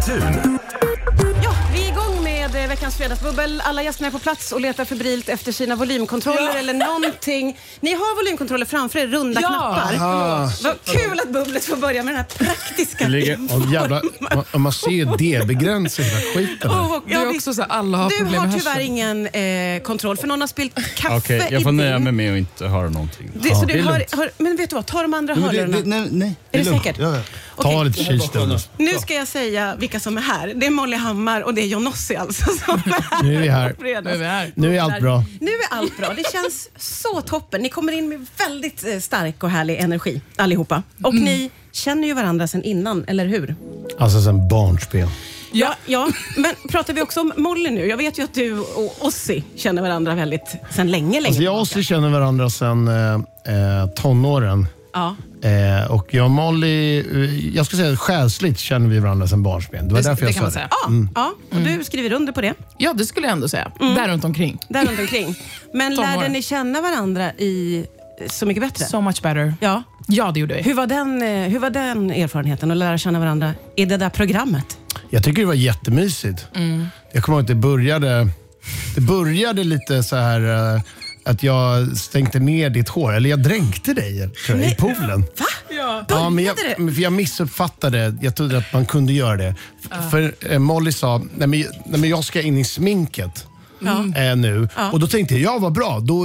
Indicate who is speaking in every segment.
Speaker 1: Thun.
Speaker 2: Ja, vi är igång med veckans fredagsbubbel. Alla gästerna är på plats och letar febrilt efter sina volymkontroller eller någonting. Ni har volymkontroller framför er, runda knappar. Vad kul att bubblet får börja med den här praktiska
Speaker 3: Om man ser D-begränsning hela skiten.
Speaker 4: Det är också så alla har problem med
Speaker 2: Du har tyvärr ingen kontroll, för någon har spilt kaffe.
Speaker 5: Okej, jag får nöja mig med att inte höra någonting.
Speaker 2: Så du men vet du vad, ta de andra hörlurarna.
Speaker 3: Nej.
Speaker 2: Är det säkert?
Speaker 3: Ja. Ta lite kylstund.
Speaker 2: Nu ska jag säga vilka som är här. Det är Molly Hammar och det är Jonossi alltså. Som är här.
Speaker 3: Nu är vi här. Nu är allt bra.
Speaker 2: Nu är allt bra. Det känns så toppen. Ni kommer in med väldigt stark och härlig energi allihopa. Och ni känner ju varandra sedan innan, eller hur?
Speaker 3: Alltså sen barnspel.
Speaker 2: Ja, men pratar vi också om Molly nu? Jag vet ju att du och Ossi känner varandra sen länge.
Speaker 3: Alltså jag och Ossi känner varandra sen tonåren.
Speaker 2: Ja.
Speaker 3: Och jag och Molly, jag ska säga själsligt känner vi varandra sen barnsben. Det var därför jag
Speaker 4: kan man
Speaker 3: sa
Speaker 4: säga.
Speaker 2: Ja, och du skriver under på det.
Speaker 4: Ja, det skulle jag ändå säga. Där runt omkring. Men lärde ni känna varandra i Så mycket bättre? So much better. Ja, det gjorde vi.
Speaker 2: Hur var den erfarenheten att lära känna varandra i det där programmet?
Speaker 3: Jag tycker det var jättemysigt. Jag kommer ihåg att det började lite så här att jag stänkte ner ditt hår. Eller jag dränkte dig i poolen.
Speaker 2: Va?
Speaker 3: Ja, men jag missuppfattade. Jag trodde att man kunde göra det. För Molly sa, nej men jag ska in i sminket nu. Och då tänkte jag, vad bra. Då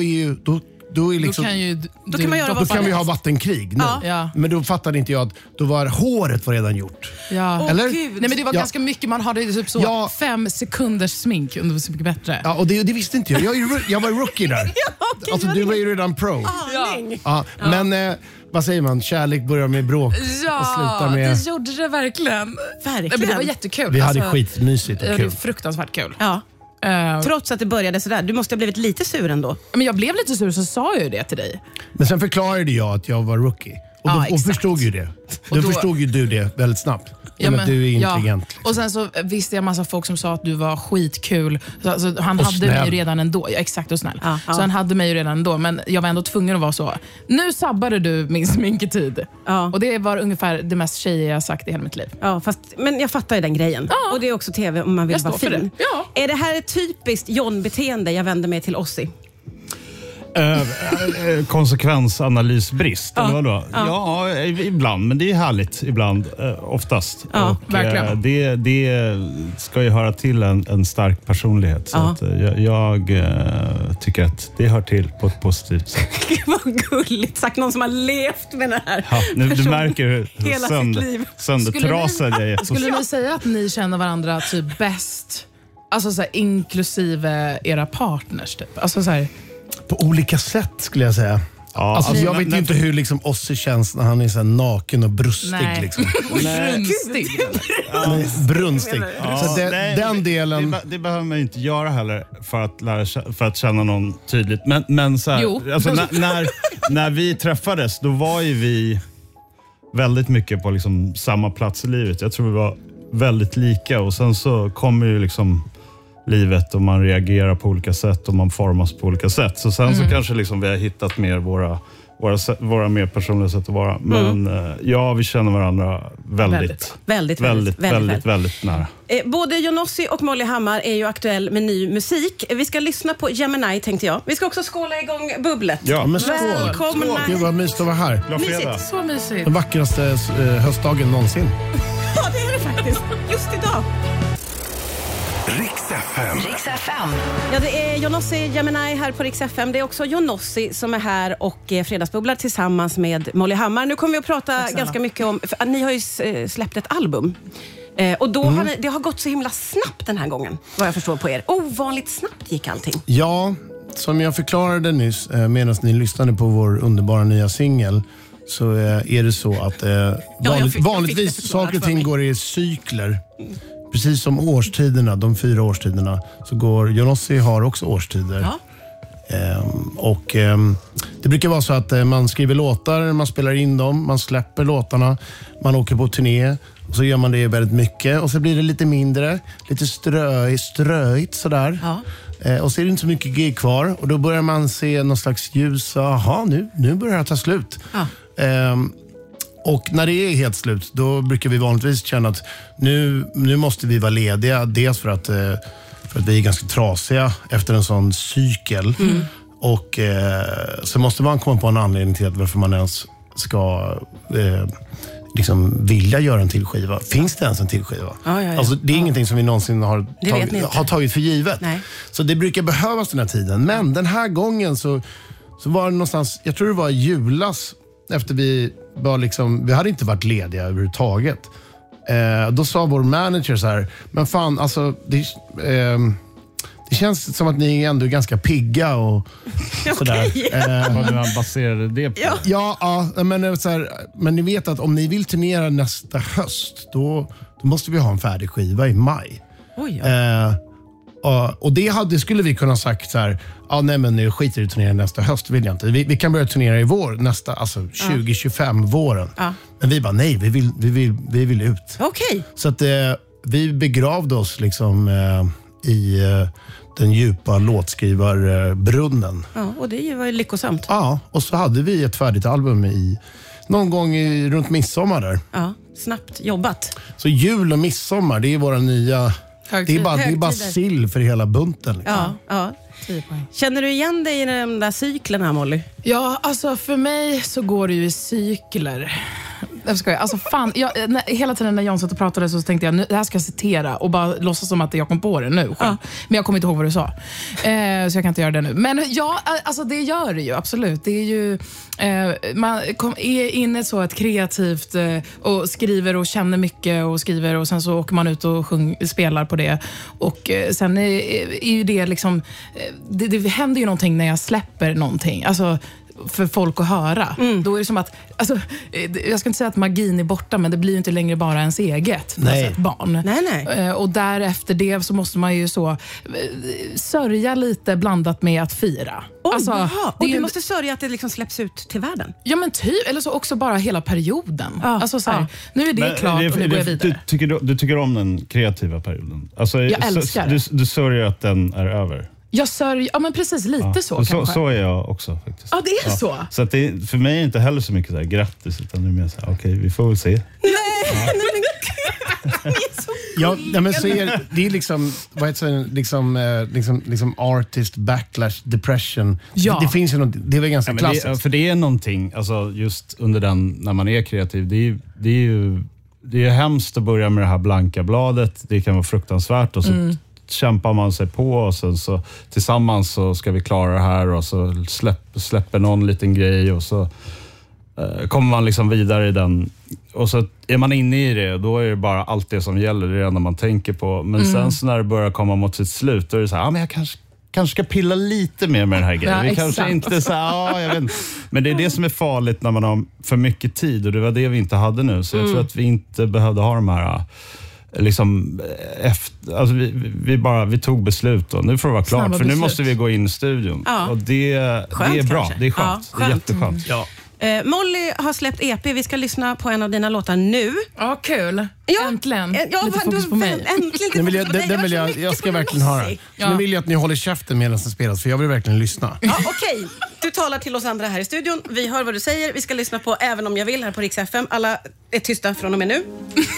Speaker 3: kan vi ha vattenkrig nu. Men då fattade inte jag att då var håret redan gjort. Eller?
Speaker 4: Nej, men det var ganska mycket. Man hade typ så 5 sekunders smink under Så mycket bättre.
Speaker 3: Ja, och det visste inte jag. Jag var rookie där. Alltså du var ju redan pro. Men vad säger man? Kärlek börjar med bråk och slutar med...
Speaker 4: det gjorde det verkligen. Men det var jättekul.
Speaker 3: Vi hade skitmysigt och kul.
Speaker 4: Det var fruktansvärt kul.
Speaker 2: Ja. Trots att det började sådär. Du måste ha blivit lite sur ändå.
Speaker 4: Men jag blev lite sur, så sa jag ju det till dig.
Speaker 3: Men sen förklarade jag att jag var rookie. Och förstod ju det. Då förstod ju du det väldigt snabbt. Men du är intelligent. Liksom.
Speaker 4: Och sen så visste jag massa folk som sa att du var skitkul. Så han hade mig ju redan ändå. Ja, exakt, och snäll. Så han hade mig ju redan ändå. Men jag var ändå tvungen att vara så. Nu sabbade du min sminketid. Och det var ungefär det mest tjejiga jag sagt i hela mitt liv.
Speaker 2: Ja, men jag fattar ju den grejen. Och det är också tv om man vill vara fin. Är det här ett typiskt John-beteende? Jag vänder mig till Ossi.
Speaker 5: Konsekvensanalysbrist eller vadå? Ja, ibland, men det är härligt ibland, oftast. Och
Speaker 4: verkligen.
Speaker 5: Det ska ju höra till en stark personlighet, så att jag tycker att det hör till på ett positivt sätt.
Speaker 2: Vad gulligt sagt, någon som har levt med det här.
Speaker 5: Ja, du märker hur
Speaker 2: hela sitt liv.
Speaker 5: Söndertrasad jag är.
Speaker 4: Skulle ni säga att ni känner varandra typ bäst, alltså så här, inklusive era partners typ? Alltså så här...
Speaker 3: På olika sätt skulle jag säga.
Speaker 5: Ja,
Speaker 3: alltså, jag vet ju inte hur liksom Ossi känns när han är så naken och brustig. Liksom. Brunstig. Så den delen...
Speaker 5: Det behöver man ju inte göra heller för att känna någon tydligt. Men så här, alltså, när vi träffades, då var ju vi väldigt mycket på liksom samma plats i livet. Jag tror vi var väldigt lika, och sen så kommer ju liksom livet och man reagerar på olika sätt och man formas på olika sätt. Så sen så kanske liksom vi har hittat mer våra mer personliga sätt att vara. Men vi känner varandra väldigt nära.
Speaker 2: Både Jonossi och Molly Hammar är ju aktuell med ny musik. Vi ska lyssna på Gemini, tänkte jag. Vi ska också skåla igång bubblet.
Speaker 3: Ja, men
Speaker 2: välkomna.
Speaker 3: Gud vad mysigt att vara här.
Speaker 2: Mysigt.
Speaker 4: Så mysigt.
Speaker 3: Den vackraste höstdagen någonsin.
Speaker 2: Ja, det är det faktiskt. Just idag.
Speaker 1: Rix FM.
Speaker 2: Ja, det är Jonossi Gemini här på Rix FM. Det är också Jonossi som är här och fredagsbubblar tillsammans med Molly Hammar. Nu kommer vi att prata ganska mycket om... För ni har ju släppt ett album. Och då det har gått så himla snabbt den här gången, vad jag förstår på er. Ovanligt snabbt gick allting.
Speaker 3: Ja, som jag förklarade nyss medan ni lyssnade på vår underbara nya singel, så är det så att vanligtvis saker och ting går i cykler. Precis som årstiderna, de 4 årstiderna, så går Jonossi har också årstider. Det brukar vara så att man skriver låtar, man spelar in dem, man släpper låtarna, man åker på turné och så gör man det väldigt mycket och så blir det lite mindre, lite ströigt sådär. Och så är det inte så mycket gig kvar och då börjar man se någon slags ljus. Jaha, nu börjar det ta slut. Och när det är helt slut, då brukar vi vanligtvis känna att nu måste vi vara lediga. Dels för att vi är ganska trasiga efter en sån cykel. Och så måste man komma på en anledning till att varför man ens ska liksom vilja göra en till skiva. Finns det ens en till skiva?
Speaker 2: Ja.
Speaker 3: Alltså, det är ingenting som vi någonsin har tagit för givet.
Speaker 2: Nej.
Speaker 3: Så det brukar behövas den här tiden. Men den här gången så var det någonstans, jag tror det var i julas, efter vi hade inte varit lediga överhuvudtaget. Då sa vår manager så här, men fan, alltså det känns som att ni ändå är ganska pigga och sådär.
Speaker 5: Vad man baserade det på?
Speaker 3: Ja, men, så här, men ni vet att om ni vill turnera nästa höst, då måste vi ha en färdig skiva i maj.
Speaker 2: Oj,
Speaker 3: och det skulle vi kunna sagt så här, nej men nu skiter i turnera nästa höst, vill jag inte. Vi kan börja turnera i vår, alltså 2025 våren. Men vi bara, nej, vi vill ut.
Speaker 2: Okej.
Speaker 3: Så att vi begravde oss liksom i den djupa låtskrivarbrunnen.
Speaker 2: Ja, och det var ju lyckosamt.
Speaker 3: Ja, och så hade vi ett färdigt album någon gång runt midsommar där.
Speaker 2: Ja, snabbt jobbat.
Speaker 3: Så jul och midsommar, det är våra nya... Det är bara sill för hela bunten. Liksom.
Speaker 2: Ja. 10 poäng. Känner du igen dig i den där cykeln här, Molly?
Speaker 4: Ja, alltså för mig så går det ju i cykler. Jag skojar. Alltså fan, hela tiden när John satt och pratade så tänkte jag, det här ska jag citera och bara låtsas som att jag kom på det nu. Men jag kommer inte ihåg vad du sa. Så jag kan inte göra det nu. Men ja, alltså det gör det ju, absolut. Det är ju, man är inne så ett kreativt och skriver och känner mycket och skriver och sen så åker man ut och spelar på det. Och sen är ju det liksom, det händer ju någonting när jag släpper någonting. Alltså för folk att höra. Då är det som att, alltså, jag ska inte säga att magin är borta, men det blir ju inte längre bara ens eget ett barn.
Speaker 2: Nej.
Speaker 4: Och därefter det så måste man ju så sörja lite blandat med att fira.
Speaker 2: Alltså, och du måste sörja att det liksom släpps ut till världen.
Speaker 4: Ja, men eller så också bara hela perioden. Alltså så här, nu är det klart och nu går jag vidare.
Speaker 5: Du tycker om den kreativa perioden? Alltså,
Speaker 4: jag älskar det.
Speaker 5: Du sörjer att den är över?
Speaker 4: Jag sörjer, ja men precis lite så kanske.
Speaker 5: Så är jag också faktiskt.
Speaker 4: Ja, det är så.
Speaker 5: Så att för mig är det inte heller så mycket så här grattis, utan det är mer så här, okej, vi får väl se.
Speaker 2: Nej,
Speaker 3: men så är det är liksom, vad heter det, liksom artist backlash depression.
Speaker 4: Ja.
Speaker 3: Det finns ju något, det är väl ganska klassiskt.
Speaker 5: För det är någonting, alltså just under den, när man är kreativ, det är hemskt att börja med det här blanka bladet. Det kan vara fruktansvärt och så kämpar man sig på och sen så tillsammans så ska vi klara det här och så släpper någon liten grej och så kommer man liksom vidare i den och så är man inne i det, då är det bara allt det som gäller, det är det enda man tänker på. Men sen så när det börjar komma mot sitt slut, då är det så här, men jag kanske ska pilla lite mer med den här grejen. Vi kanske inte så här, jag vet inte. Men det är det som är farligt när man har för mycket tid och det var det vi inte hade nu. Så jag tror att vi inte behövde ha de här liksom alltså vi tog beslut och nu får det vara klart. För nu måste vi gå in i studion. Och det är bra.
Speaker 2: Kanske.
Speaker 5: Det är skönt. Det är jätteskönt.
Speaker 3: Ja.
Speaker 2: Molly har släppt EP. Vi ska lyssna på en av dina låtar nu.
Speaker 4: Ja, kul. Äntligen.
Speaker 2: Lite
Speaker 4: fokus på mig.
Speaker 2: Äntligen.
Speaker 3: Jag ska verkligen höra. Nu vill jag att ni håller käften medan den spelas, för jag vill verkligen lyssna.
Speaker 2: Ja, okej. Du talar till oss andra här i studion. Vi hör vad du säger. Vi ska lyssna på Även om jag vill här på Rix FM. Alla är tysta från och med nu.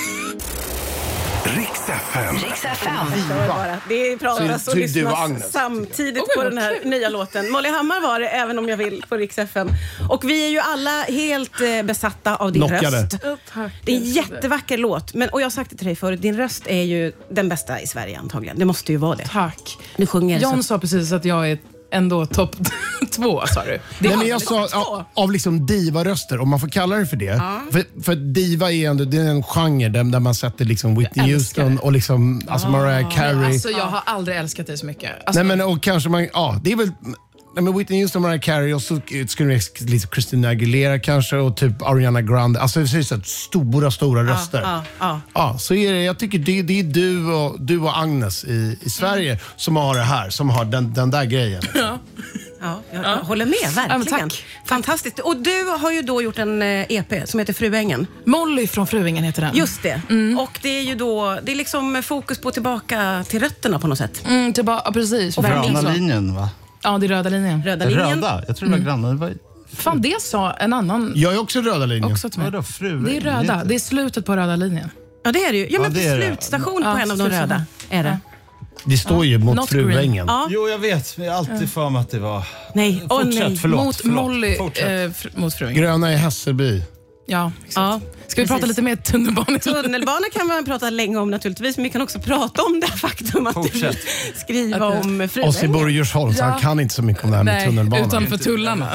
Speaker 1: Rix FM.
Speaker 2: Det pratas och lyssnas samtidigt på den här nya låten. Molly Hammar var det, Även om jag vill, på Rix FM. Och vi är ju alla helt besatta av din röst. Det är en jättevacker låt. Och jag har sagt det till dig förut, din röst är ju den bästa i Sverige antagligen. Det måste ju vara det.
Speaker 4: Tack.
Speaker 2: Du sjunger
Speaker 4: John sa precis att jag är ändå topp 2, sa du.
Speaker 3: Nej, men jag sa av liksom diva-röster, om man får kalla det för det. För diva är ändå, det är en genre där man sätter liksom Whitney Houston och liksom, alltså Mariah Carey.
Speaker 4: Alltså jag har aldrig älskat det så mycket.
Speaker 3: Alltså, nej men och kanske man, det är väl, men Whitney Houston, Mariah Carey och så skulle det lite Christina Aguilera kanske och typ Ariana Grande. Alltså det är så stora röster. Så är det, jag tycker det är du och Agnes i Sverige som har det här, som har den där grejen.
Speaker 2: Ja, jag håller med, verkligen. Fantastiskt. Och du har ju då gjort en EP som heter Fruängen.
Speaker 4: Molly från Fruängen heter den.
Speaker 2: Just det. Och det är ju då, det är liksom fokus på tillbaka till rötterna på något sätt.
Speaker 4: Precis.
Speaker 5: Och gröna linjen, va?
Speaker 4: Ja, det är röda linjen.
Speaker 2: Röda linjen.
Speaker 5: Röda? Jag tror det var gröna.
Speaker 4: Fan, det sa en annan...
Speaker 3: Jag är också röda linjen.
Speaker 4: Också till mig. Det är röda. Det är slutet på röda linjen.
Speaker 2: Ja, det är det ju. Ja, men det är slutstation på en av de röda. Är det?
Speaker 3: Det står ju mot Fruängen.
Speaker 5: Ja. Jo, jag vet. Men jag har alltid för mig att det var...
Speaker 2: Nej.
Speaker 5: Fortsätt, förlåt.
Speaker 4: Mot Molly, mot Fruängen.
Speaker 3: Gröna i Hässelby.
Speaker 4: Ja, exakt. Ska vi prata lite mer tunnelbana?
Speaker 2: Tunnelbana kan man prata länge om naturligtvis, men vi kan också prata om det faktum att du vill skriva om Fruängen.
Speaker 3: Ossi bor i Djursholm, så han kan inte så mycket om det här med tunnelbana.
Speaker 4: Utanför tullarna.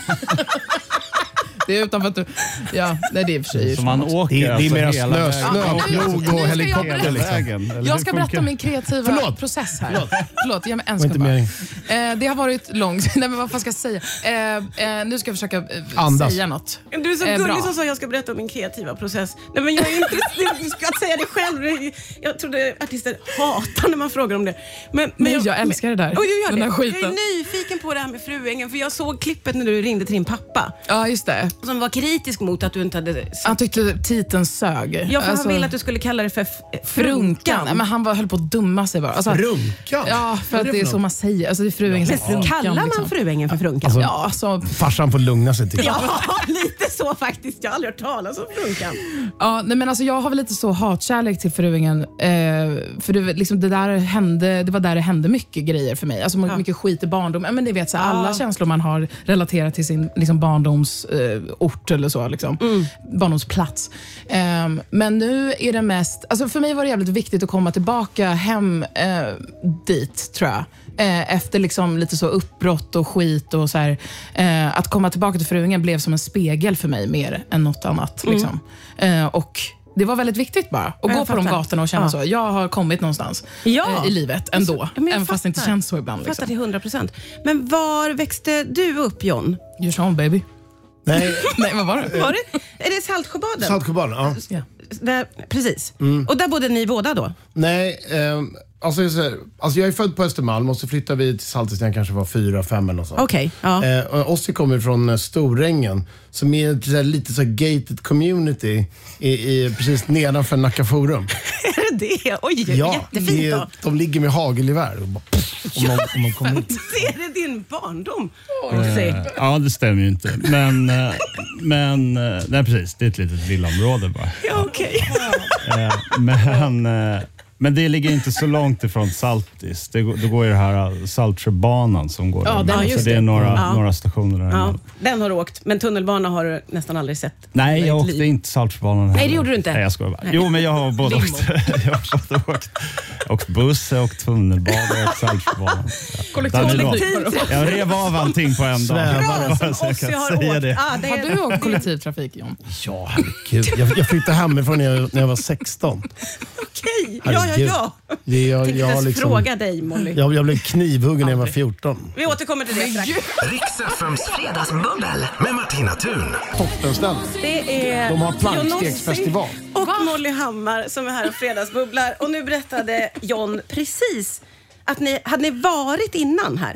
Speaker 4: Det är utanför ja, det är i och för sig.
Speaker 5: Så man åker
Speaker 3: det är mer
Speaker 5: snö
Speaker 3: och helikopter
Speaker 5: liksom.
Speaker 4: Jag ska berätta om min kreativa process här. Förlåt, ge mig en sekund bara. Det har varit långt. Nej, men vad fan ska jag säga? Nu ska jag försöka säga något.
Speaker 2: Du är så gullig som sa jag ska berätta om min kreativa process. Nej, men jag är inte... Du ska säga det själv. Jag trodde artister hatar när man frågar om det. Men
Speaker 4: jag älskar det där.
Speaker 2: Den här skiten. Jag är nyfiken på det här med Fruängen, för jag såg klippet när du ringde till din pappa.
Speaker 4: Ja, just det.
Speaker 2: Som var kritisk mot att du inte hade...
Speaker 4: Han tyckte titeln sög.
Speaker 2: Ja, för han ville att du skulle kalla det för Frunkan.
Speaker 4: Men han höll på att dumma sig bara.
Speaker 3: Frunkan?
Speaker 4: Ja, för att det är så man säger. Alltså, det är Fruängen som Frunkan.
Speaker 2: Kallar man
Speaker 4: liksom
Speaker 2: Fruängen för Frunkan?
Speaker 3: Alltså, farsan får lugna sig till.
Speaker 2: Ja, lite så faktiskt. Jag har aldrig hört talas om Frunkan.
Speaker 4: Ja, nej, men alltså, jag har väl lite så hatkärlek till Fruängen. För det var där det hände mycket grejer för mig. Alltså mycket skit i barndom. Men det vet så alla känslor man har relaterat till sin liksom, barndomsort eller så. Liksom. Barndomsplats. Men nu är det mest... Alltså för mig var det jävligt viktigt att komma tillbaka hem dit, tror jag. Efter liksom lite så uppbrott och skit och så här, att komma tillbaka till Fruängen blev som en spegel för mig mer än något annat. Liksom. Och det var väldigt viktigt bara att gå på de gatorna och känna så. Jag har kommit någonstans i livet ändå. Även fast det inte känns så ibland.
Speaker 2: Jag fattar till 100%. Men var växte du upp, John?
Speaker 4: Djursholm, baby.
Speaker 3: Nej.
Speaker 4: Nej, vad var det?
Speaker 2: Är det Saltsjöbaden?
Speaker 3: Saltsjöbaden, ja.
Speaker 2: Där, precis. Och där bodde ni båda då?
Speaker 3: Nej, alltså jag är född på Östermalm och så flyttade vi till Saltis när jag kanske var 4-5 eller så.
Speaker 2: Okej.
Speaker 3: Ossi kommer från Storängen som är ett lite så gated community precis nedanför Nacka Forum.
Speaker 2: Är det det? Oj, jättefint då.
Speaker 3: De ligger med hagelgevär och bara om man kommer ut.
Speaker 2: Är det din barndom?
Speaker 5: Ja, det stämmer ju inte. Men nej, precis, det är ett litet villaområde bara.
Speaker 2: Ja, okej.
Speaker 5: Men det ligger inte så långt ifrån Saltis. Då går ju det här Saltsjöbanan som går där. Så det är några stationer där.
Speaker 2: Ja, den har du åkt, men tunnelbana har du nästan aldrig sett.
Speaker 5: Nej, jag åkte inte Saltsjöbanan heller.
Speaker 2: Nej, det gjorde du inte.
Speaker 5: Nej, jag skojar bara. Jo, men jag har både åkt buss, jag åkt tunnelbana, jag åkt Saltsjöbanan.
Speaker 4: Kollektivtrafik.
Speaker 5: Jag rev av allting på en dag.
Speaker 4: Har du åkt kollektivtrafik, John?
Speaker 3: Ja, herregud. Jag flyttade hemifrån när jag var 16.
Speaker 2: Okej,
Speaker 3: ja. Jag
Speaker 2: liksom, fråga dig, Molly.
Speaker 3: Jag blev knivhuggen när jag var 14.
Speaker 2: Vi återkommer till det strax.
Speaker 1: Rix FM:s fredagsbubbel med Martina Thun.
Speaker 3: Toppenställ. De har plankstegsfestival.
Speaker 2: Och Molly Hammar som är här och fredagsbubblar. Och nu berättade John precis att hade ni varit innan här?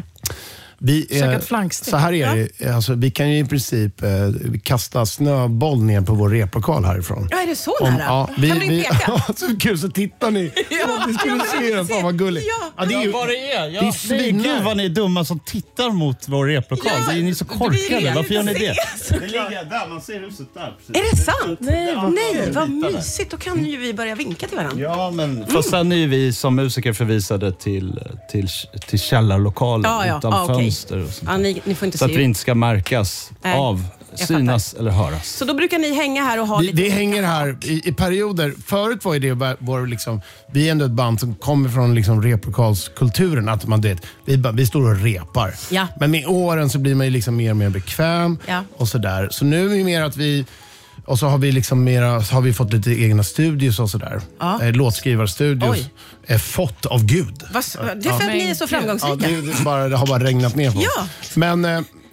Speaker 3: Så här är det. Alltså, vi kan ju i princip kasta snöboll ner på vår replokal härifrån.
Speaker 2: Ja, är det så nära?
Speaker 3: Kan du peka? Så kul, så tittar ni. Ni skulle se det. Fan vad gulligt.
Speaker 5: Ja, det är ju vad det är. Ja. Det är gud vad ni är dumma som tittar mot vår replokal. Det är ni så korkade. Varför gör ni det? Det ligger där, man ser huset där. Precis.
Speaker 2: Är det sant? Nej, vad mysigt. Då kan ju vi börja vinka till varandra.
Speaker 5: Ja, men fast sen är vi som musiker förvisade till källarlokalen utan fönster.
Speaker 2: Ja, ni får inte
Speaker 5: så att vi inte ska märkas synas eller höras.
Speaker 2: Så då brukar ni hänga här och ha lite...
Speaker 3: Vi hänger här i perioder. Förut var det liksom, vi är ändå ett band som kommer från liksom replokalskulturen. Att man vet, vi står och repar.
Speaker 2: Ja.
Speaker 3: Men med åren så blir man ju liksom mer och mer bekväm och sådär. Så nu är det mer att vi... Och så har vi liksom har vi fått lite egna studios och sådär. Ja. Låtskrivarstudios. Fått av Gud.
Speaker 2: Det är för att ni är så framgångsrika.
Speaker 3: Det har bara regnat ner på oss.
Speaker 2: Ja.
Speaker 3: Men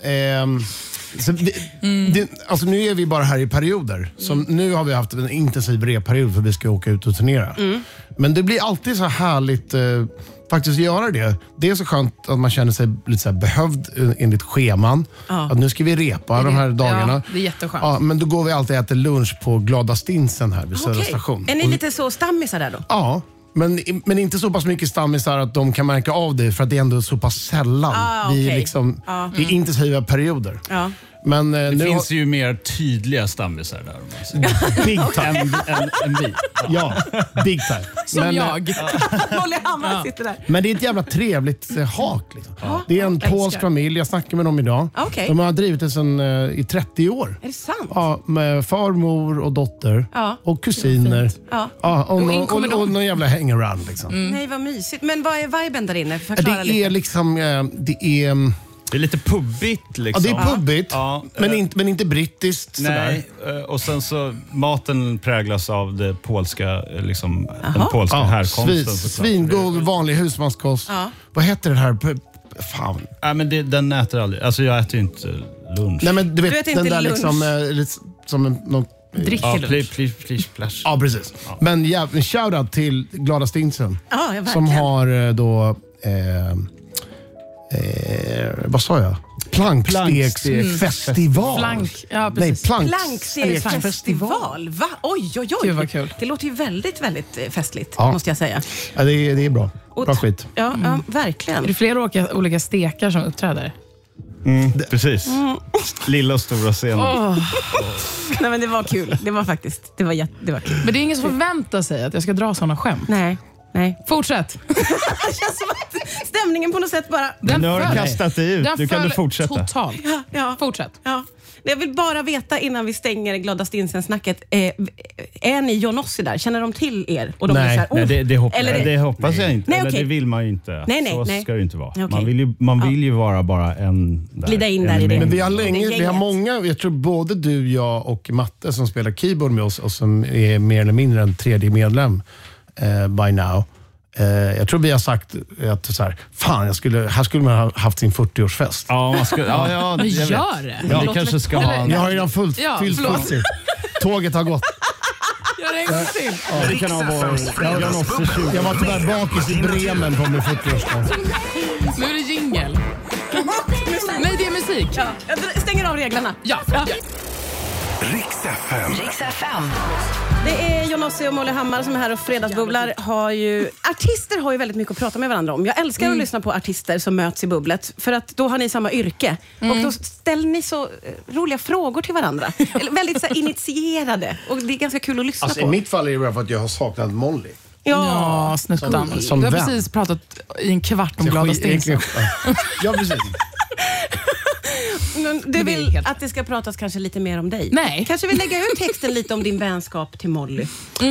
Speaker 3: alltså nu är vi bara här i perioder. Som nu har vi haft en intensiv reperiod för vi ska åka ut och turnera. Men det blir alltid så härligt faktiskt göra det. Det är så skönt att man känner sig lite så här behövd enligt scheman. Att nu ska vi repa de här dagarna.
Speaker 4: Ja, det är jätteskönt.
Speaker 3: Ja, men då går vi alltid och äter lunch på Glada Stinsen här vid Södra station.
Speaker 2: Är ni lite så stammisar där då?
Speaker 3: Ja. Men inte så pass mycket stammisar att de kan märka av det för att det är ändå så pass sällan. Det är intensiva perioder. Men,
Speaker 5: det finns ju mer tydliga stammisar där.
Speaker 3: Big time.
Speaker 5: än vi.
Speaker 3: Ja, big time.
Speaker 4: Som jag.
Speaker 2: Molly Hammar sitter där.
Speaker 3: Men det är ett jävla trevligt hak. Liksom. Det är en polsk familj, jag snackar med dem idag.
Speaker 2: Okay.
Speaker 3: De har drivit det sedan i 30 år.
Speaker 2: Är det sant?
Speaker 3: Ja, med far, mor och dotter. Och kusiner. Och någon jävla hangaround. Liksom.
Speaker 2: Nej, vad mysigt. Men vad är viben där inne?
Speaker 3: Det är liksom...
Speaker 5: Det är lite pubbigt liksom.
Speaker 3: Ja, det är pubbigt, men inte brittiskt.
Speaker 5: Nej, och sen så maten präglas av det polska, liksom, den polska härkomsten.
Speaker 3: Svingod, vanlig husmanskost. Vad heter det här? Fan.
Speaker 5: Nej, men den äter aldrig. Alltså jag äter ju inte lunch.
Speaker 3: Nej, men du vet
Speaker 2: äter
Speaker 3: den
Speaker 2: inte
Speaker 3: där
Speaker 2: lunch.
Speaker 3: liksom, som någon...
Speaker 4: Dricker
Speaker 5: lunch.
Speaker 3: Ja, precis. Men shoutout till Glada Stinsen. Som har då... vad sa jag? Plankstegsfestival.
Speaker 2: Plankstegsfestival. Va? Oj.
Speaker 4: Gud, vad kul.
Speaker 2: Det låter ju väldigt, väldigt festligt, måste jag säga.
Speaker 3: Ja, det är bra. Bra skit.
Speaker 2: Ja, verkligen.
Speaker 4: Är det flera olika stekar som uppträder?
Speaker 5: Precis. Lilla och stora scenen.
Speaker 2: Nej, men det var kul. Det var faktiskt, det var kul.
Speaker 4: Men det är ingen som förväntar sig att jag ska dra såna skämt.
Speaker 2: Nej.
Speaker 4: Fortsätt.
Speaker 2: Det känns som att stämningen på något sätt bara...
Speaker 5: Nu har du kastat dig ut. Du kan fortsätta.
Speaker 4: Totalt.
Speaker 2: Ja.
Speaker 4: Fortsätt.
Speaker 2: Ja. Jag vill bara veta innan vi stänger Glada Stinsen-snacket. Är ni Jonossi där? Känner de till er? Och de
Speaker 3: Nej,
Speaker 2: är så här,
Speaker 5: det hoppas jag inte.
Speaker 2: Nej,
Speaker 5: eller
Speaker 2: okay.
Speaker 5: Det vill man ju inte.
Speaker 2: Nej.
Speaker 5: Ska det inte vara.
Speaker 2: Okay.
Speaker 5: Man vill ju vara bara en där.
Speaker 2: Glida in där i det.
Speaker 3: Men vi har många, jag tror både du, jag och Matte som spelar keyboard med oss och som är mer eller mindre en tredje medlem by now. Jag tror vi har sagt att så här, fan, här skulle man ha haft sin 40-årsfest.
Speaker 5: Ja, man ska,
Speaker 4: men gör det.
Speaker 5: Ja, det kanske ska ha.
Speaker 3: Jag har redan fyllt 40. Tåget har gått.
Speaker 4: Gör det en gång till.
Speaker 5: Ja, det kan ha varit.
Speaker 3: Jag var tyvärr bakis i Bremen på min 40-årsdag.
Speaker 4: Nu är det jingle. Nej, det är musik.
Speaker 2: Ja. Jag stänger av reglerna.
Speaker 4: Ja.
Speaker 1: Riks FM.
Speaker 2: Det är Jonossi och Molly Hammar som är här och fredagsbubblar. Artister har ju väldigt mycket att prata med varandra om. Jag älskar att lyssna på artister som möts i bubblet. För att då har ni samma yrke. Och då ställer ni så roliga frågor till varandra. Väldigt så här, initierade. Och det är ganska kul att lyssna på.
Speaker 3: I mitt fall är det bara för att jag har saknat Molly.
Speaker 4: Ja, snuttan. Du har precis pratat i en kvart om Glada Stinsen.
Speaker 3: Ja, precis.
Speaker 2: Du vill att det ska pratas kanske lite mer om dig?
Speaker 4: Nej.
Speaker 2: Kanske vill lägga ut texten lite om din vänskap till Molly?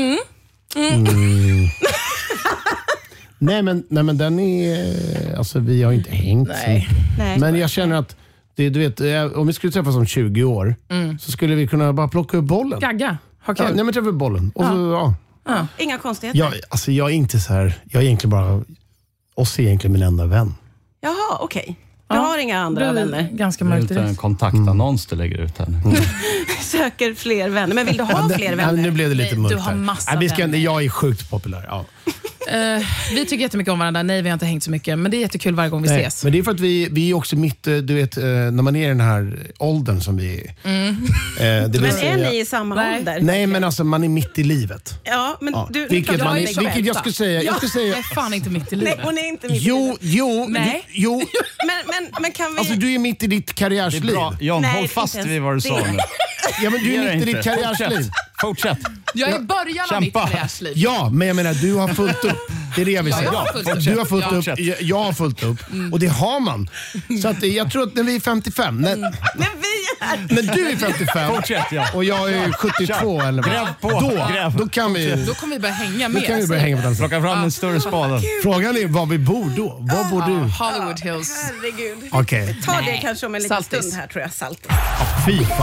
Speaker 3: Nej, men den är... Alltså, vi har inte hängt.
Speaker 2: Nej.
Speaker 3: Men jag känner att du vet, om vi skulle träffas om 20 år så skulle vi kunna bara plocka upp bollen.
Speaker 4: Gagga. Okay.
Speaker 3: Nej, men träffa upp bollen. Och så,
Speaker 2: Inga konstigheter.
Speaker 3: Jag är inte så här... Jag är egentligen bara... Oss är egentligen min enda vän.
Speaker 2: Jaha, okej. Du har inga andra vänner.
Speaker 4: Ganska
Speaker 5: Det är
Speaker 4: mörkt.
Speaker 5: inte en kontaktannons du lägger ut här nu.
Speaker 2: Söker fler vänner. Men vill du ha fler vänner?
Speaker 3: Nu blev det lite mörkt.
Speaker 4: Du har massa
Speaker 3: vänner. Jag är sjukt populär. Ja.
Speaker 4: Vi tycker jättemycket om varandra. Nej, vi har inte hängt så mycket. Men det är jättekul varje gång vi ses.
Speaker 3: Men det är för att vi är också mitt, du vet, när man är i den här åldern som vi är.
Speaker 2: Men är ni i samma ålder?
Speaker 3: Nej, men alltså man är mitt i livet.
Speaker 2: Ja, men du...
Speaker 3: Vilket jag skulle säga... Jag
Speaker 4: är fan inte mitt i livet.
Speaker 2: Nej, hon är inte mitt i livet.
Speaker 3: Jo.
Speaker 2: Men kan vi...
Speaker 3: Alltså du är mitt i ditt karriärsliv.
Speaker 5: Det är bra. John, håll fast vid vad du sa nu.
Speaker 3: Ja, men du är mitt i ditt karriärsliv.
Speaker 5: Fortsätt.
Speaker 4: Jag är i början av mitt karriärsliv.
Speaker 3: Ja, men jag menar, du har fullt upp. Det är det jag vill säga. Du har fullt upp, jag har fullt upp. Och det har man. Så att jag tror att när vi är 55... När du är 55 och jag är 72 eller vad. Då kan vi...
Speaker 4: Då kommer vi börja hänga med.
Speaker 5: Plocka fram en större spade.
Speaker 3: Frågan är var vi bor då. Var bor du?
Speaker 4: Hollywood Hills.
Speaker 2: Herregud.
Speaker 3: Okej.
Speaker 2: Ta det kanske om en liten stund här, tror jag. Salt.
Speaker 3: Fy fan.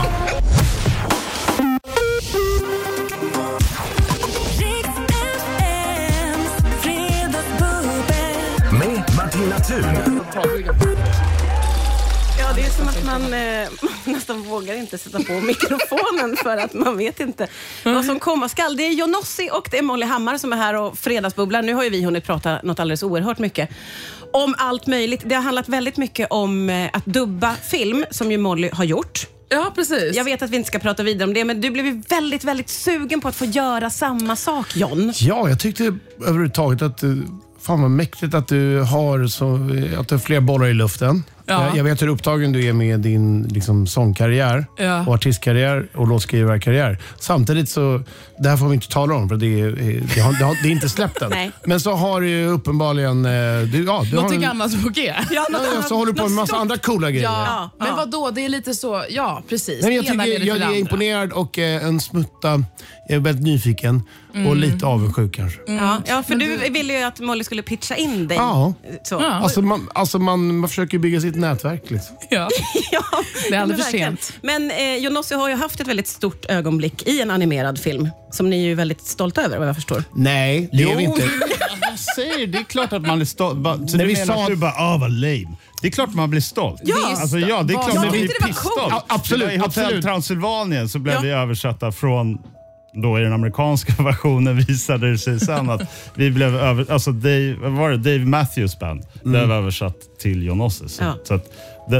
Speaker 1: Med Martina Thun.
Speaker 2: Ja, det är som att man nästan vågar inte sätta på mikrofonen för att man vet inte vad som komma skall. Det är Jonossi och det är Molly Hammar som är här och fredagsbubblar. Nu har ju vi hunnit prata något alldeles oerhört mycket om allt möjligt. Det har handlat väldigt mycket om att dubba film som ju Molly har gjort.
Speaker 4: Ja, precis.
Speaker 2: Jag vet att vi inte ska prata vidare om det, men du blev ju väldigt, väldigt sugen på att få göra samma sak, John.
Speaker 3: Ja, jag tyckte överhuvudtaget att fan vad mäktigt att du har fler bollar i luften.
Speaker 4: Ja.
Speaker 3: Jag vet hur upptagen du är med din liksom, sångkarriär och artistkarriär och låtskrivarkarriär. Samtidigt så, det här får vi inte tala om för det är inte släppt än. Men så har du uppenbarligen...
Speaker 4: Någonting annat på G.
Speaker 3: Så håller du på med en massa andra coola grejer.
Speaker 4: Ja. Men vadå, det är lite så... Ja, precis.
Speaker 3: Nej, jag är imponerad och en smutta. Jag är väldigt nyfiken och lite avundsjuk kanske.
Speaker 2: Ja, för du ville ju att Molly skulle pitcha in dig.
Speaker 3: Ja.
Speaker 2: Så.
Speaker 3: Alltså man försöker bygga sitt nätverk. Liksom.
Speaker 4: Ja. Det är aldrig för sent.
Speaker 2: Men Johnossi har ju haft ett väldigt stort ögonblick i en animerad film som ni är ju väldigt stolta över, vad jag förstår.
Speaker 3: Nej, det är vi inte.
Speaker 5: Jag säger, det är klart att man är stolt. Så när vi sa att du bara, vad lame. Det är klart man blir stolt.
Speaker 2: Ja,
Speaker 5: alltså, ja det är klart man blir pissstolt.
Speaker 3: Absolut.
Speaker 5: I Hotel Transylvanien så blev vi översatta från... Då i den amerikanska versionen visade det sig sen att vi blev alltså Dave Matthews Band blev översatt till Johnossi. Så att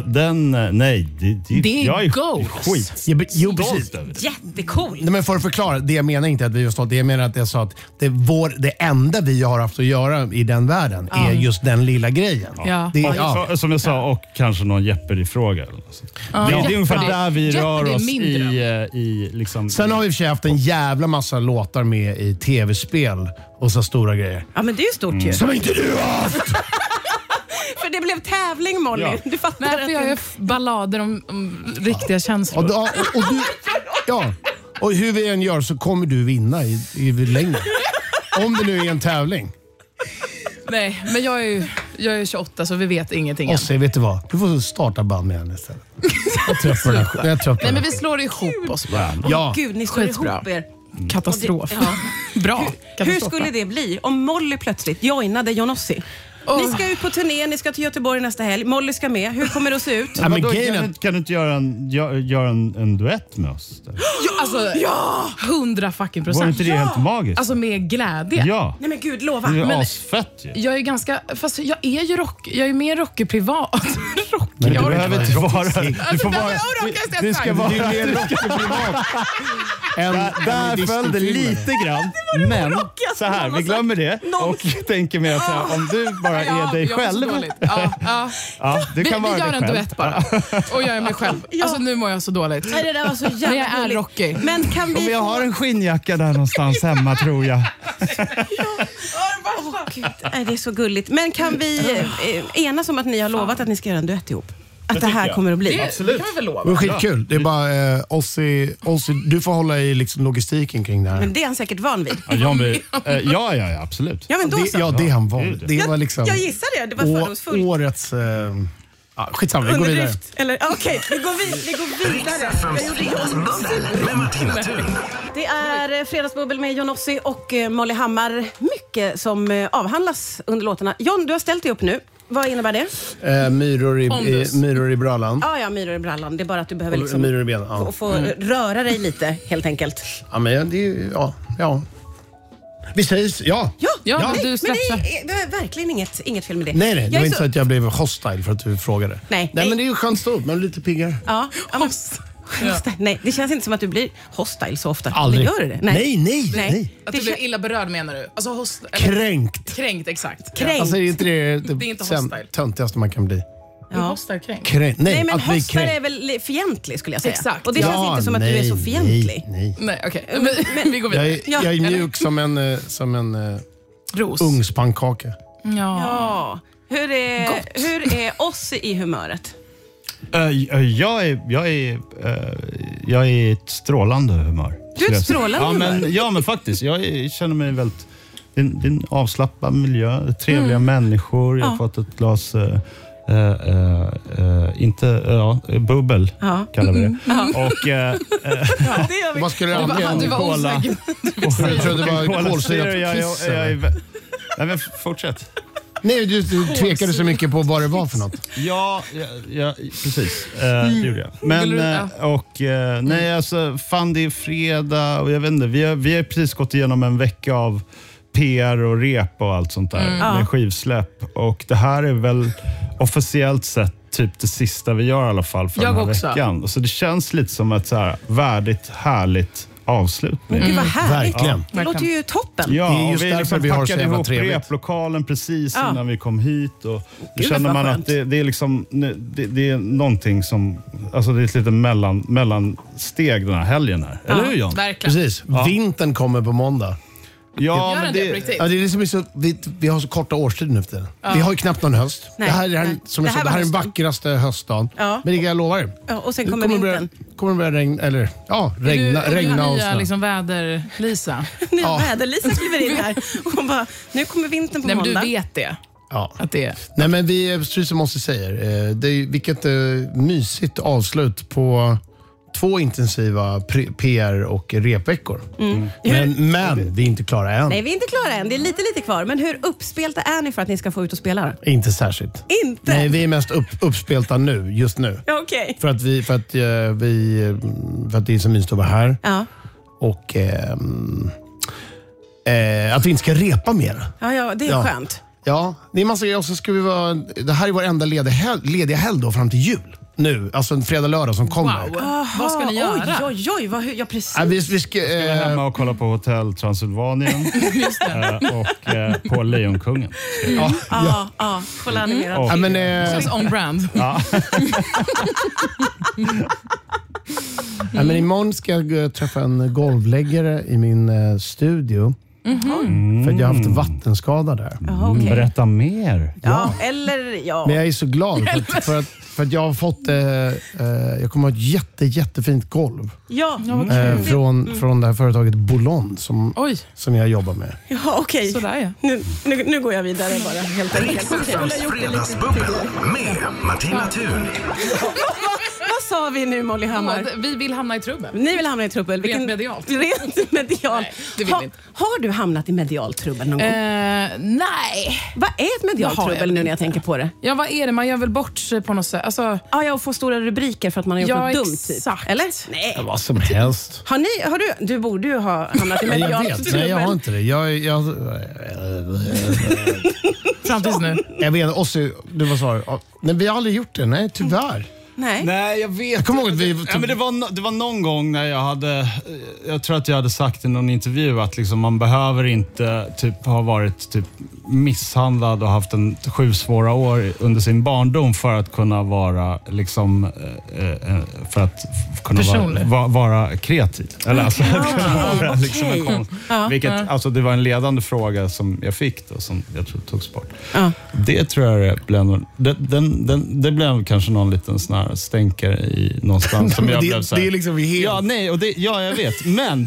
Speaker 4: jag är
Speaker 3: skit. Jo, precis.
Speaker 2: Jättecool.
Speaker 3: Nej, men för att förklara, det jag menar inte att vi var stolta. Jag menar att jag sa att det enda vi har haft att göra i den världen är just den lilla grejen.
Speaker 5: Som jag sa, och kanske någon Jeopardy-fråga. Det är ungefär där vi rör oss i liksom...
Speaker 3: Sen har vi i och för sig haft en jävla massa låtar med i tv-spel och så stora grejer.
Speaker 2: Ja, men det är ju stort ju.
Speaker 3: Som inte du har haft!
Speaker 2: För det blev tävling, Molly. Ja. Du fattar.
Speaker 4: Nej, för jag gör ballader om riktiga känslor.
Speaker 3: Och hur vi än gör så kommer du vinna i längden. Om det nu är en tävling.
Speaker 4: Nej, men jag är 28 så vi vet ingenting.
Speaker 3: Och vet du vad? Du får starta band med henne istället.
Speaker 4: Nej, men vi slår ihop oss bara.
Speaker 2: Ja. Gud, ni slår ihop er.
Speaker 4: Katastrof. Bra.
Speaker 2: Hur skulle det bli om Molly plötsligt joinade Johnossi? Ni ska ut på turné, ni ska till Göteborg nästa helg. Molly ska med. Hur kommer det att se ut?
Speaker 5: Ja, men kan du inte göra en duett med oss?
Speaker 4: Alltså, 100%.
Speaker 5: Var inte det helt magiskt?
Speaker 4: Alltså med glädje.
Speaker 5: Ja.
Speaker 2: Nej men gud, lova.
Speaker 5: Det är asfett ju.
Speaker 4: Jag är ganska, fast jag är ju jag är mer rockig privat.
Speaker 5: Men du behöver inte vara... Du får vara...
Speaker 4: Du ska vara
Speaker 5: mer rockig privat. Där föll det lite grann. Men så här, vi glömmer det och tänker mer så här, om du bara är dig själv. Du kan vara
Speaker 4: vi gör
Speaker 5: dig
Speaker 4: en
Speaker 5: själv.
Speaker 4: duett bara. Och jag är mig själv. Alltså nu mår jag så dåligt.
Speaker 2: Nej, det där var så jävla
Speaker 4: men jag är rockig.
Speaker 2: Men kan vi
Speaker 5: jag har en skinnjacka där någonstans hemma, tror jag.
Speaker 2: Gud, det är så gulligt. Men kan vi enas om att ni har lovat att ni ska göra en duett ihop? Att det här kommer att bli.
Speaker 5: Absolut.
Speaker 4: Det kan vi väl lova.
Speaker 3: Det är skitkul. Det är bara Ossi, du får hålla i liksom logistiken kring det här.
Speaker 2: Men det är han säkert van vid.
Speaker 5: Ja, absolut.
Speaker 2: Ja, men då så.
Speaker 3: Det är han van vid. Det var liksom
Speaker 2: jag gissar det. Det var fördomsfullt.
Speaker 3: Årets... skitsamma, vi går vidare.
Speaker 2: Okej, vi går vidare.
Speaker 1: Fredagsbubbel med Martina Thun.
Speaker 2: Det är Fredagsbubbel med Johnossi och Molly Hammar. Mycket som avhandlas under låtarna. John, du har ställt dig upp nu. Vad innebär det?
Speaker 3: Myror i brallan.
Speaker 2: Ja, myror i brallan. Det är bara att du behöver liksom
Speaker 3: myror i benen,
Speaker 2: få röra dig lite, helt enkelt.
Speaker 3: Ja, men det är ja. Vi säger ja.
Speaker 2: Ja,
Speaker 4: du
Speaker 2: men det är verkligen inget fel med det.
Speaker 3: Nej, det var inte så att jag blev hostile för att du frågade.
Speaker 2: Nej.
Speaker 3: Men det är ju skönt stå upp, men lite piggare.
Speaker 2: Ja. Nej, det känns inte som att du blir hostile så ofta.
Speaker 3: Aldrig.
Speaker 2: Gör det?
Speaker 3: Nej.
Speaker 4: Att du blir illa berörd menar du? Alltså Kränkt, exakt.
Speaker 3: Alltså är inte det
Speaker 4: är inte hostile.
Speaker 3: töntigaste man kan bli.
Speaker 4: Hostile kränkt.
Speaker 2: Nej, men hostile är väl fientlig skulle jag säga.
Speaker 4: Exakt.
Speaker 2: Och det känns inte som att du är så fientlig.
Speaker 4: Nej, okej. Men vi går vidare.
Speaker 3: Jag är mjuk som en
Speaker 4: ros.
Speaker 3: ugnspannkaka.
Speaker 2: Ja. Hur är Ossi i humöret?
Speaker 5: Jag är i ett strålande humör.
Speaker 2: Du är ett strålande humör?
Speaker 5: Ja, men faktiskt. Jag känner mig väldigt... Det är en avslappnad miljö, trevliga människor. Jag har fått ett glas... bubbel kallar vi det. Och
Speaker 3: vad skulle det handla om?
Speaker 4: Du var osäker.
Speaker 3: Jag trodde det var kolsyrat piss.
Speaker 5: Nej, men fortsätt.
Speaker 3: Nej, du tvekade så mycket på vad det var för något.
Speaker 5: Ja, precis. Det gjorde jag. Men, nej, alltså, fan det är fredag och jag vet inte, vi har precis gått igenom en vecka av PR och rep och allt sånt där med skivsläpp. Och det här är väl officiellt sett typ det sista vi gör i alla fall för den här veckan. Och så det känns lite som ett så här värdigt, härligt avslutning.
Speaker 2: Gud vad härligt.
Speaker 3: Verkligen.
Speaker 2: Det låter ju toppen.
Speaker 5: Ja,
Speaker 3: det är just
Speaker 5: vi
Speaker 3: därför vi har så
Speaker 5: packade
Speaker 3: jävla
Speaker 5: ihop
Speaker 3: trevligt.
Speaker 5: replokalen precis innan vi kom hit. Och då känner
Speaker 2: vad
Speaker 5: man
Speaker 2: skönt.
Speaker 5: att det är liksom, det är någonting som, alltså det är ett litet mellansteg den här helgen här. Eller hur, John?
Speaker 4: Verkligen.
Speaker 3: Precis. Vintern kommer på måndag.
Speaker 5: Ja,
Speaker 4: Gör
Speaker 5: men
Speaker 4: det på riktigt?
Speaker 3: Ja, det är liksom så, vi har så korta årstider nu för tiden. Vi har ju knappt någon höst.
Speaker 2: Nej,
Speaker 3: det här är,
Speaker 2: nej.
Speaker 3: som
Speaker 2: Det
Speaker 3: jag
Speaker 2: här
Speaker 3: sa, det
Speaker 2: var
Speaker 3: här är den
Speaker 2: hösten.
Speaker 3: vackraste höstdagen.
Speaker 2: Ja.
Speaker 3: Men det kan jag lova er.
Speaker 2: Ja, och sen
Speaker 3: Det
Speaker 2: kommer
Speaker 3: börja,
Speaker 2: vintern.
Speaker 3: kommer börja regna, eller ja, regna och
Speaker 4: nya
Speaker 3: snö.
Speaker 4: liksom väder-Lisa.
Speaker 2: Nya väder-Lisa skriver in här. Och hon bara, nu kommer vintern på
Speaker 4: Nej, men du
Speaker 2: måndag.
Speaker 4: vet det.
Speaker 3: Ja.
Speaker 4: Att det är.
Speaker 3: Nej, men vi, precis som Ossi säger, det är, vilket mysigt avslut på 2 intensiva PR och repveckor. Men vi är inte klara än.
Speaker 2: Nej, vi är inte klara än. Det är lite kvar. Men hur uppspelta är ni för att ni ska få ut och spela?
Speaker 3: Inte särskilt.
Speaker 2: Inte?
Speaker 3: Nej, vi är mest uppspelta nu, just nu.
Speaker 2: Ja, okej.
Speaker 3: För att det är så mysigt att vara här.
Speaker 2: Ja.
Speaker 3: Och att vi inte ska repa mer.
Speaker 2: Ja, det är skönt.
Speaker 3: Ja, det är massa grejer. Och så ska vi vara, det här är vår enda lediga helg då fram till jul. Nu, alltså en fredag, lördag som kommer.
Speaker 4: Wow. Vad ska ni göra?
Speaker 2: Oj, ja precis.
Speaker 3: Ja, vi ska,
Speaker 5: Vi är hemma och kolla på Hotell Transylvanien och på Lejonkungen.
Speaker 2: Ja, kolla animerat.
Speaker 3: ja, men,
Speaker 4: Känns on-brand.
Speaker 3: ja, men imorgon ska jag träffa en golvläggare i min studio. För att jag har haft vattenskada där.
Speaker 2: Jaha, okej.
Speaker 5: Berätta mer.
Speaker 2: Ja, eller ja.
Speaker 3: Men jag är så glad för att jag har fått jag kommer ha ett jättefint golv
Speaker 2: Ja,
Speaker 3: från det här företaget Bolon som jag jobbar med.
Speaker 2: ja okej.
Speaker 4: Sådär ja.
Speaker 2: Nu går jag vidare bara helt enkelt.
Speaker 1: Fredagsbubbel med Martina Thun.
Speaker 2: Vad sa vi nu, Molly Hammar?
Speaker 4: Vi vill hamna i trubbel.
Speaker 2: Ni vill hamna i trubbel.
Speaker 4: Rent medialt.
Speaker 2: Rent medialt.
Speaker 4: Nej, det vill vi inte.
Speaker 2: Har du hamnat i medial trubbel någon gång?
Speaker 4: Nej.
Speaker 2: Vad är ett medialt
Speaker 4: Vad har
Speaker 2: trubbel
Speaker 4: jag?
Speaker 2: nu när jag tänker på det?
Speaker 4: Ja, vad är det? Man gör väl bort sig på något sätt. Alltså,
Speaker 2: Ja, och få stora rubriker för att man har gjort något dumt. Typ.
Speaker 4: exakt.
Speaker 2: Eller? Nej.
Speaker 3: Vad som helst.
Speaker 2: Har du borde ju ha hamnat i
Speaker 3: Nej, jag
Speaker 2: medialt
Speaker 3: vet.
Speaker 2: trubbel.
Speaker 3: Nej, jag har inte det.
Speaker 4: fram tills nu.
Speaker 3: Jag vet, Ossi, du var svaret. Nej, vi har aldrig gjort det. Nej, tyvärr.
Speaker 5: Nej, jag vet.
Speaker 3: Jag kommer ihåg att vi...
Speaker 5: Ja, men det var någon gång när jag tror att jag hade sagt i någon intervju att liksom, man behöver inte ha varit misshandlad och haft 7 svåra år under sin barndom för att kunna vara liksom, för att kunna vara kreativ. Eller alltså, att kunna vara liksom en konst. Vilket, alltså, det var en ledande fråga som jag fick då, som jag tror togs bort. Det tror jag det blev kanske någon liten sån här stänkare i någonstans som jag blev så här.
Speaker 3: Det är liksom helt...
Speaker 5: Ja, nej, och jag vet. Men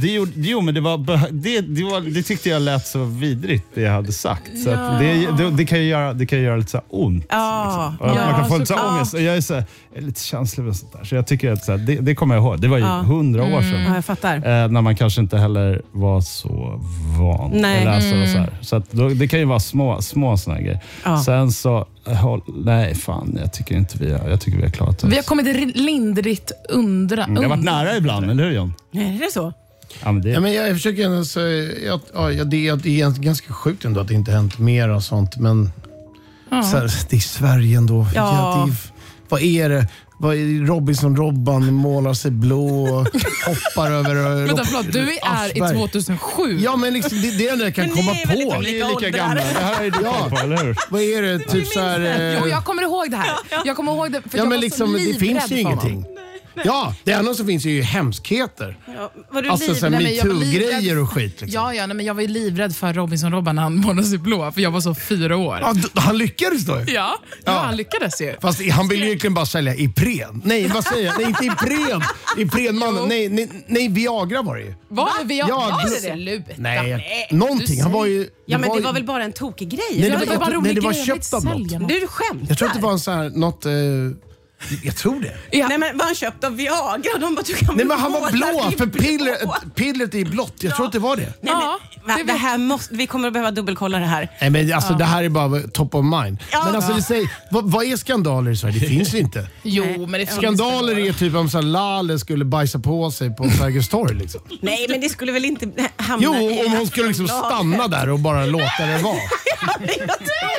Speaker 5: det tyckte jag lät så vidrigt det jag hade sagt. Så att det kan ju göra lite så här ont.
Speaker 2: Ja.
Speaker 5: Liksom. Man kan få lite så här ångest. Och jag är, så här, lite känslig och sånt där. Så jag tycker att så här, det kommer jag ihåg. Det var ju 100 år sedan.
Speaker 2: Ja, jag fattar.
Speaker 5: När man kanske inte heller var så van att läsa och så här. Så att det kan ju vara små såna här grejer. Sen så nej, fan, jag tycker vi har klarat oss.
Speaker 4: Vi har kommit lindrigt
Speaker 5: Det har varit nära ibland, eller hur, John?
Speaker 2: Nej, är det så?
Speaker 5: Ja, men
Speaker 3: Ja, men jag försöker ändå säga det är ganska sjukt ändå att det inte hänt mer och sånt, men så här, det är Sverige ändå.
Speaker 2: Ja.
Speaker 3: Vad är det? Robinson-Robban målar sig blå och hoppar över...
Speaker 4: Vänta, förlåt, du är i 2007.
Speaker 3: Ja, men liksom, det är det enda jag kan komma
Speaker 2: ni är väl
Speaker 3: på.
Speaker 2: inte
Speaker 5: Vi är lika gamla. Det här är du på, eller hur?
Speaker 3: Vad är det? Typ så här...
Speaker 4: Jo, jag kommer ihåg det här. Jag kommer ihåg det, för jag
Speaker 3: men
Speaker 4: var
Speaker 3: liksom,
Speaker 4: så
Speaker 3: det
Speaker 4: livrädd
Speaker 3: finns ju
Speaker 4: för honom.
Speaker 3: ingenting. Ja, det enda som finns är ju hemskheter.
Speaker 2: Ja, var du
Speaker 3: Alltså så här
Speaker 4: Nej, men jag var
Speaker 3: MeToo-grejer
Speaker 4: livrädd.
Speaker 3: och skit. Liksom.
Speaker 4: Ja, men jag var ju livrädd för Robinson-Robban när han målade sig blå, för jag var så 4 år.
Speaker 3: Ja, han lyckades då.
Speaker 4: Ja, han lyckades ju.
Speaker 3: Fast han vill ju egentligen bara sälja Ipren. Nej, vad säger jag? Nej, inte Ipren. Iprenmannen. Nej, Viagra var det ju.
Speaker 4: Var det
Speaker 3: Ja,
Speaker 4: Sluta.
Speaker 3: Nej, någonting. Han var ju...
Speaker 2: Ja, men det var väl bara en tokig grej?
Speaker 3: Nej,
Speaker 4: det var roligt.
Speaker 3: det var köpt av något.
Speaker 2: Du skämtar.
Speaker 3: Jag tror att det var en sån här, något... jag tror det.
Speaker 2: Ja. Nej, men var han köpt av Viagra? De bara, du kan
Speaker 3: Nej, men han var
Speaker 2: måla
Speaker 3: blå,
Speaker 2: dig
Speaker 3: för
Speaker 2: blå.
Speaker 3: pillret är blått. Jag tror att det var det.
Speaker 2: Nej, men, det här vi kommer att behöva dubbelkolla det här.
Speaker 3: Nej, men alltså, det här är bara top of mind.
Speaker 2: Ja.
Speaker 3: Men alltså, vad är skandaler i Sverige? Det finns ju inte.
Speaker 4: Jo, men det
Speaker 3: Skandaler är typ om så här, Lale skulle bajsa på sig på Sergels torg. Liksom.
Speaker 2: Nej, men det skulle väl inte hamna
Speaker 3: Jo,
Speaker 2: i...
Speaker 3: om hon skulle liksom stanna där och bara låta det vara.
Speaker 2: Jag tror inte.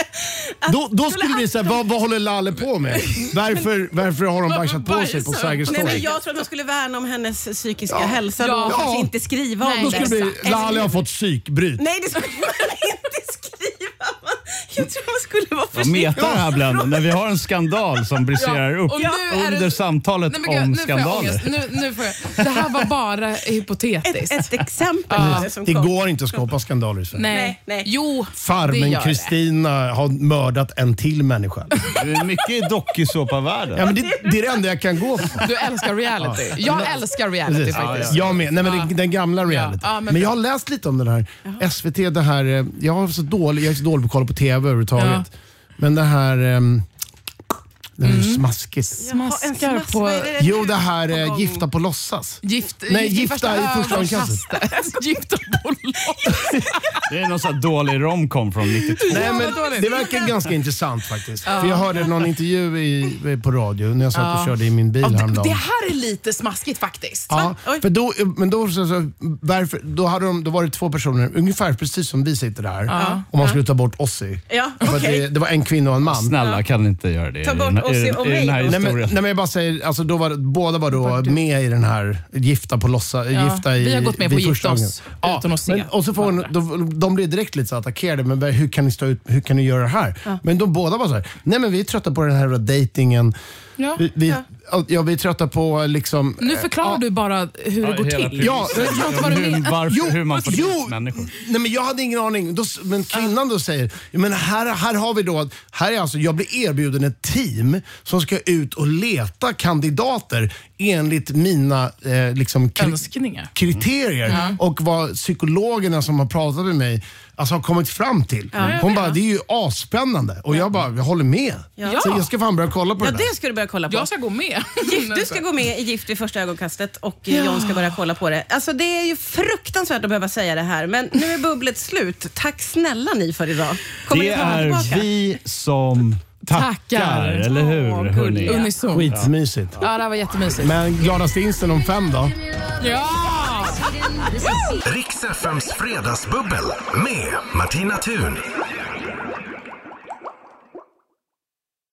Speaker 3: Då skulle det bli så här, vad håller Lalle på med? Varför har de bajsat på sig på Sergels torg?
Speaker 2: Nej, jag tror att de skulle värna om hennes psykiska hälsa då och kanske inte skriva om
Speaker 3: det. Då skulle det bli, Lalle har fått psykbryt.
Speaker 2: Nej, det skulle man inte skriva. Jag tror man skulle vara
Speaker 5: försiktig. Jag metar det här bland när vi har en skandal som briserar upp under samtalet om skandaler.
Speaker 4: Nu får jag. Det här var bara hypotetiskt.
Speaker 2: Ett exempel.
Speaker 3: Det går inte att skapa skandaler i Sverige.
Speaker 2: Nej.
Speaker 4: Jo,
Speaker 3: Farmen Kristina har mördat en till människa.
Speaker 5: Det är mycket i dokusåpa-världen.
Speaker 3: Ja, men det är det enda jag kan gå på.
Speaker 4: Du älskar reality. Jag älskar reality faktiskt.
Speaker 3: Jag med. Nej, men den gamla reality. Men jag har läst lite om den här SVT. Det här, jag är så dålig på att kolla på TV överhuvudtaget. Men det här... Det är smaskigt.
Speaker 4: Smaskar på...
Speaker 3: Jo, det här gifta på låtsas. Gifta i första ögonkastet.
Speaker 4: Gifta på låtsas.
Speaker 5: Det är någon sån här dålig romcom från 92.
Speaker 3: Nej, men det verkar ganska intressant faktiskt. För jag hörde någon intervju på radio när jag satt och körde i min bil häromdagen.
Speaker 4: Det här är lite smaskigt faktiskt.
Speaker 3: Ja, för då var det 2 personer, ungefär precis som vi sitter där. Om man skulle ta bort Ossi. Det var en kvinna och en man.
Speaker 5: Snälla, kan inte göra det.
Speaker 2: Ta bort Ossi och mig.
Speaker 3: Nej, men jag bara säger, alltså båda var då med i den här gifta på lossa, gifta i...
Speaker 4: Vi har gått med på gifta oss utan att se.
Speaker 3: Och så får de blir direkt lite så attackerade, men hur kan ni göra det här? Men de båda var så här, nej men vi är trötta på den här dejtingen. Vi är trötta på liksom...
Speaker 4: Nu förklarar du bara hur det går till.
Speaker 5: Hur man får dit människor.
Speaker 3: Nej, men jag hade ingen aning. Men kvinnan då säger, men här har vi då, här är alltså, jag blir erbjuden ett team som ska ut och leta kandidater enligt mina kriterier och vad psykologerna som har pratat med mig har kommit fram till. Hon bara, det är ju asspännande. Och jag håller med. Så jag ska fan börja kolla på det där.
Speaker 2: Det ska du börja kolla på.
Speaker 4: Jag ska gå med.
Speaker 2: Du ska gå med i Gift vid första ögonkastet och John ska börja kolla på det. Alltså det är ju fruktansvärt att behöva säga det här, men nu är bubblet slut. Tack snälla ni för idag.
Speaker 5: Det är vi som tackar, eller hur?
Speaker 4: Unison.
Speaker 3: Skitmysigt.
Speaker 4: Ja, det var jättemysigt.
Speaker 3: Men gladast vinsten om 5 då?
Speaker 4: Ja!
Speaker 1: Riks FMs fredagsbubbel med Martina Thun.